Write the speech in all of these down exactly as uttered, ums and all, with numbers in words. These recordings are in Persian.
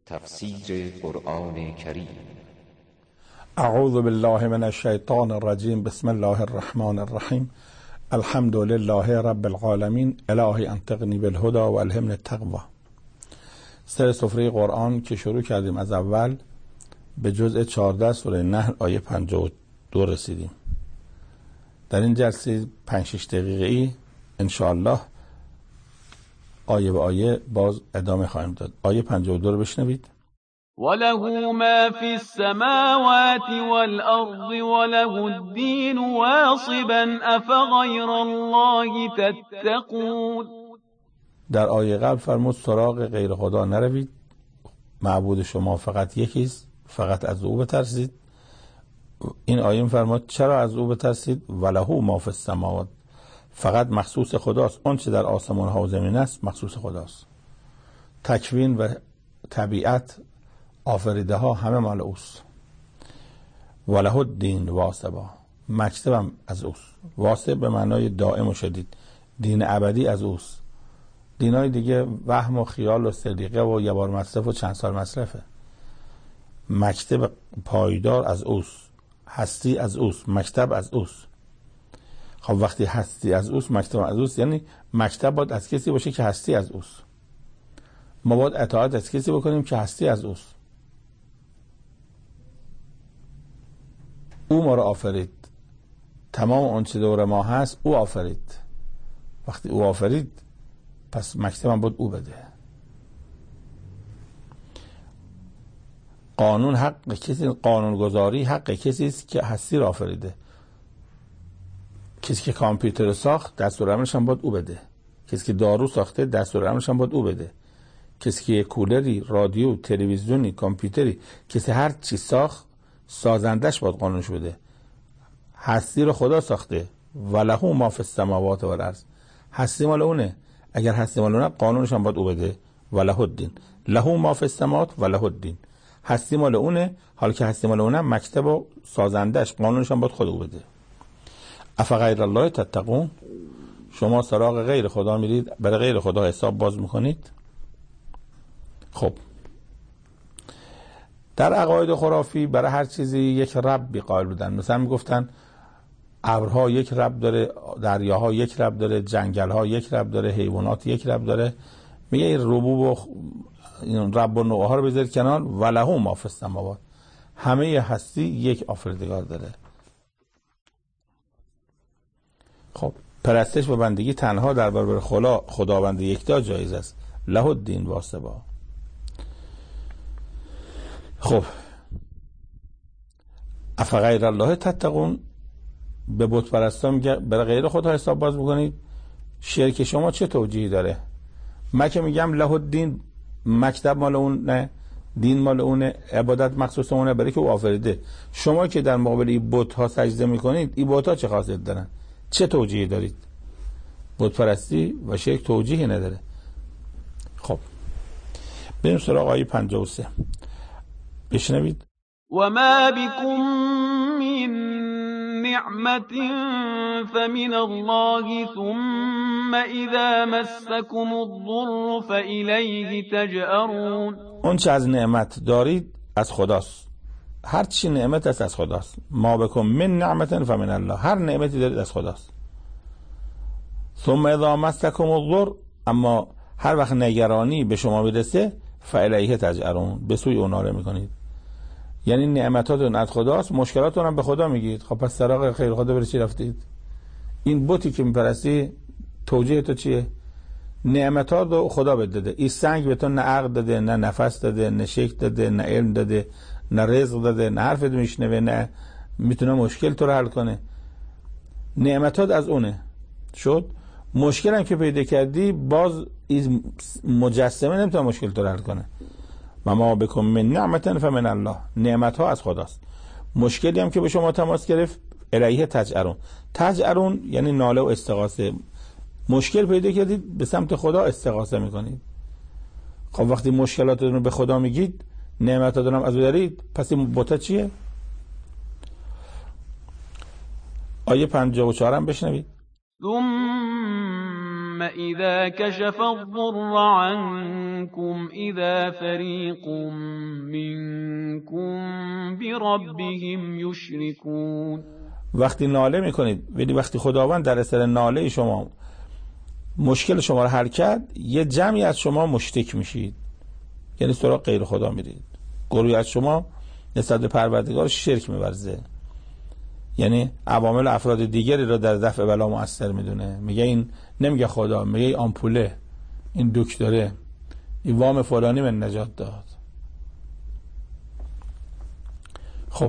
تفسیر قرآن کریم. اعوذ بالله من الشیطان الرجیم. بسم الله الرحمن الرحیم. الحمد لله رب العالمین. الهی انطقنی بالهدى و الهمنی التقوی. سر سفره قرآن که شروع کردیم از اول به جزء چهارده سوره نحل آیه پنجاه و دو رسیدیم. در این جلسه پنج شش دقیقه ای انشاءالله آیه به آیه باز ادامه خواهیم داد. آیه پنجاه و دو رو بشنوید. وله ما فی السماوات والارض وله الدین واصبا افغیر الله تتقون. در آیه قبل فرمود سراغ غیر خدا نروید، معبود شما فقط یکیست، فقط از او بترسید. این آیه فرمود چرا از او بترسید؟ وله ما فی السماوات، فقط مخصوص خداست. اون چه در آسمان ها و زمین است مخصوص خداست. تکوین و طبیعت، آفریده ها همه مال اوست. وله الدین واصبا، مکتبم از اوست. واصب به معنای دائم و شدید، دین ابدی از اوست. دینای دیگه وهم و خیال و سلیقه و یه بار مصرف و چند سال مصرفه. مکتب پایدار از اوست، هستی از اوست، مکتب از اوست. خب وقتی هستی از اوست، مکتب از اوست، یعنی مکتب باید از کسی باشه که هستی از اوست. ما باید اطاعت از کسی بکنیم که هستی از اوست. او ما را آفرید، تمام اون چه دور ما هست او آفرید. وقتی او آفرید پس مکتب هم باید او بده. قانون حق کسی، قانون گذاری حق کسی است که هستی را آفریده. کسی که کامپیوتر ساخت دستورالعملش هم باید او بده. کسی که دارو ساخته دستورالعملش هم باید او بده. کسی که کولری، رادیو، تلویزیونی، کامپیوتری، کسی هر چی ساخت سازندش باید قانونش بده. هستی رو خدا ساخته. وله ما فی السماوات والارض، هستی مال اونه. اگر هستی مال اونه قانونش هم باید او بده. وله الدین، له ما فی السماوات وله الدین، هستی مال اونه. حالا که هستی مال اونه مکتب و سازندش قانونش هم باید خود او بده. افغیر الله تتقون، شما سراغ غیر خدا میرید، برای غیر خدا حساب باز میکنید. خب در عقاید خرافی برای هر چیزی یک ربی قائل بودن. مثلا میگفتن ابرها یک رب داره، دریاها یک رب داره، جنگلها یک رب داره، حیوانات یک رب داره. میگه این ربوب و این رب و نوعها رو بذارید کنار. وله ما فی السماوات، همه هستی یک آفریدگار داره. خب پرستش و بندگی تنها در برابر خدا خداوند یکتا جایز است. له الدین واصبا. خب افغیر الله تتقون، به بت پرستا میگه برای غیر خدا حساب باز میکنید. شرک شما چه توجیهی داره؟ من که میگم له الدین، مکتب مال اون نه، دین مال اونه، عبادت مخصوص اونه، برای که او آفریده. شما که در مقابل این بت ها سجده میکنید، این بت ها چه خاصیت دارن؟ چه توجیهی دارید؟ بت پرستی و شرک توجیهی نداره. خب بریم سراغ آیه پنجاه و سه بشنوید. و ما بكم من نعمت فمن الله ثم اذا مسكم الضر فالیه تجأرون. اون چه از نعمت دارید از خداست. هر چی نعمت است از خداست. ما بكم من نعمت فمن الله، هر نعمتی دارید از خداست. ثم اذا مسكم الضر، اما هر وقت نگرانی به شما برسه فالیه تجأرون، به سوی اون ناره میکنید. یعنی نعمتاتون از خداست، مشکلاتون هم به خدا میگید. خب پس سراغ خیر خدا برای چی رفتید؟ این بتی که میپرستی توجیه تو چیه؟ نعمتات رو خدا بهت داده. این سنگ به تو نه عقل داده، نه نفس داده، نه شکل داده، نه علم داده، نه رزق داده، نه حرفت میشنوه، نه میتونه مشکل تو رو حل کنه. نعمتات از اونه. شد مشکل هم که پیدا کردی، باز این مجسمه نمیتونه مشکل تو رو حل کنه. و ما بكم من نعمت فمن الله، نعمت ها از خداست. مشکلی هم که به شما تماس گرفت الیه تجأرون. تجأرون یعنی ناله و استغاثه. مشکل پیدا کردید به سمت خدا استغاثه میکنید. خب وقتی مشکلاتتون رو به خدا میگید، نعمتاتون هم از او دارید، پس این بوتا چیه؟ آیه پنجاه و چهار هم بشنوید. ثم ثم اذا کشف الضر عنكم اذا فریق منكم بربهم یشرکون. وقتی ناله میکنید، ولی وقتی خداوند در اثر ناله شما مشکل شما رو حل کرد، یه جمعی از شما مشترک میشید، یعنی سراغ غیر خدا میرید. گروهی از شما نسبت به پروردگار شرک می‌ورزه، یعنی عوامل افراد دیگری را در دفع بلا مؤثر میدونه. میگه این نمیگه خدا، میگه این آمپوله، این دکتره، این وام فلانی من نجات داد. خب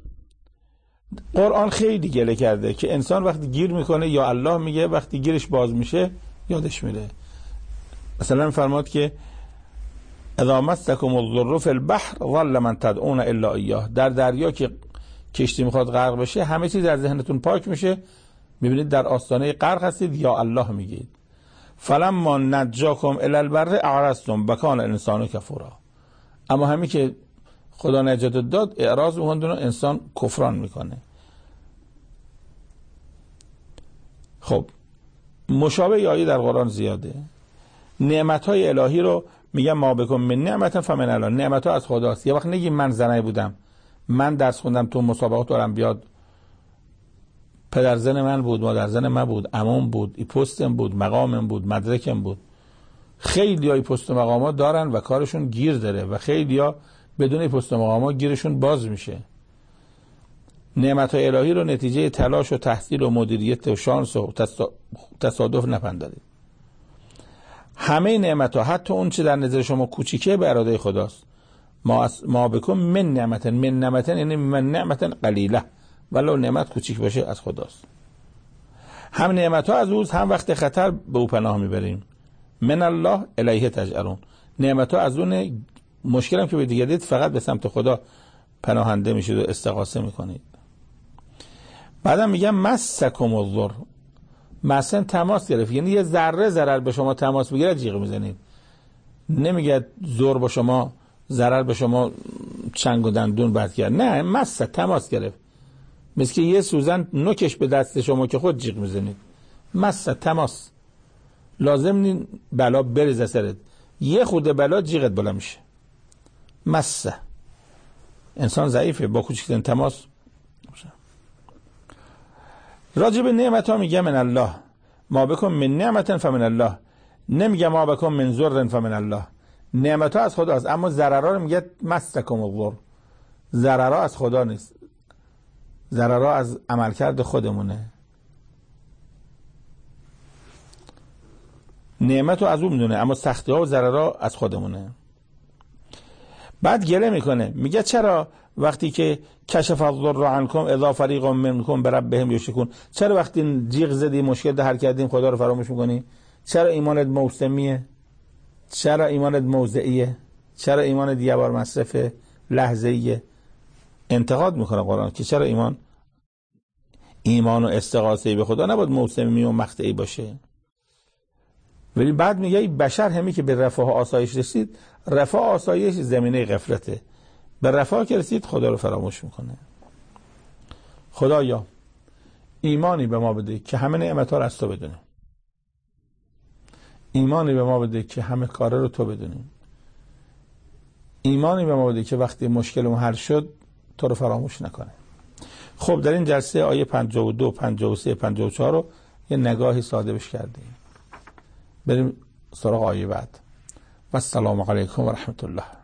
قرآن خیلی گله کرده که انسان وقتی گیر میکنه یا الله میگه، وقتی گیرش باز میشه یادش میره. مثلا میفرماد که اذا مسکم الضر فی البحر ظل من تدعون الا ایاه. در دریا که کشتی میخواد غرق بشه، همه چیز در ذهنتون پاک میشه، میبینید در آستانه غرق هستید، یا الله میگید. فلما نجاکم الی البر اعرضتم وکان الانسان کفورا. اما همین که خدا نجات داد، اعراض میکنه، انسان کفران میکنه. خب مشابه آیه در قرآن زیاده. نعمت‌های الهی رو میگم ما بکن من نعمت فمن الله. نعمت‌ها از خداست. یه وقت نگی من زنه بودم، من درس خوندم تو مسابقات المپیاد، پدر زن من بود، مادر زن من بود، عموم بود، ای پستم بود، مقامم بود، مدرکم بود. خیلی های پست و مقامات دارن و کارشون گیر داره و خیلی ها بدون پست و مقامات گیرشون باز میشه. نعمت‌های الهی رو نتیجه تلاش و تحصیل و مدیریت و شانس و تصادف نپندارید. همه نعمت‌ها، حتی اون چه در نظر شما کوچیکه، به اراده خداست. ما ما بکن من نعمت، من نعمت یعنی من نعمت قلیله، ولو نعمت کوچیک باشه از خداست. هم نعمت‌ها از اوست، هم وقت خطر به او پناه میبریم. من الله الیه تجأرون. نعمت‌ها از اون، مشکلم که به دیگه دید، فقط به سمت خدا پناهنده میشید و استغاثه میکنید. بعدم میگم مسکم الضر، مثلا تماس گرفت، یعنی یه ذره ضرر به شما تماس بگیره جیغ میزنید. نمیگه زور با شما، ضرر به شما چنگ و دندون بد کرد، نه، مس تماس گرفت، مثل که یه سوزن نوکش به دست شما که خود جیغ میزنید. مس تماس، لازم نی بلا بریزه سرت، یه خود بلا جیغت بالا میشه. مس، انسان ضعیفه، با کوچکترین تماس. راجب نعمت ها میگه من الله ما بکن من نعمت فمن الله، نمیگه ما بکن من ضر فمن الله. نعمت ها از خداست، اما ضررها رو میگه مسکم الضر. ضررها از خدا نیست، ضررها از عملکرد خودمونه. نعمت رو از اون میدونه، اما سختی ها و ضررها از خودمونه. بعد گله میکنه، میگه چرا وقتی که کشف الضر عنکم اذا فریق منکم بربهم یشرکون، چرا وقتی جیغ زدی، مشکل ده حل کردیم، خدا رو فراموش میکنی؟ چرا ایمانت موسمیه؟ چرا ایمانت موضعیه؟ چرا ایمانت یه بار مصرفه، لحظه‌ایه؟ انتقاد میکنه قرآن که چرا ایمان ایمان و استغاثه به خدا نباید موسمی و مقطعی باشه. ولی بعد میگه بشر همی که به رفاه و آسایش رسید، رفاه و آسایش زمینه غفلته، به رفاه که رسید خدا رو فراموش میکنه. خدایا ایمانی به ما بده که همه نعمت‌ها رو از تو بدونیم، ایمانی به ما بده که همه کاره رو تو بدونیم، ایمانی به ما بده که وقتی مشکلمون حل شد تو رو فراموش نکنه. خب در این جلسه آیه پنجاه و دو، پنجاه و سه، پنجاه و چهار رو یه نگاهی ساده بش کردیم. بریم سراغ آیه بعد. و السلام علیکم و رحمت الله.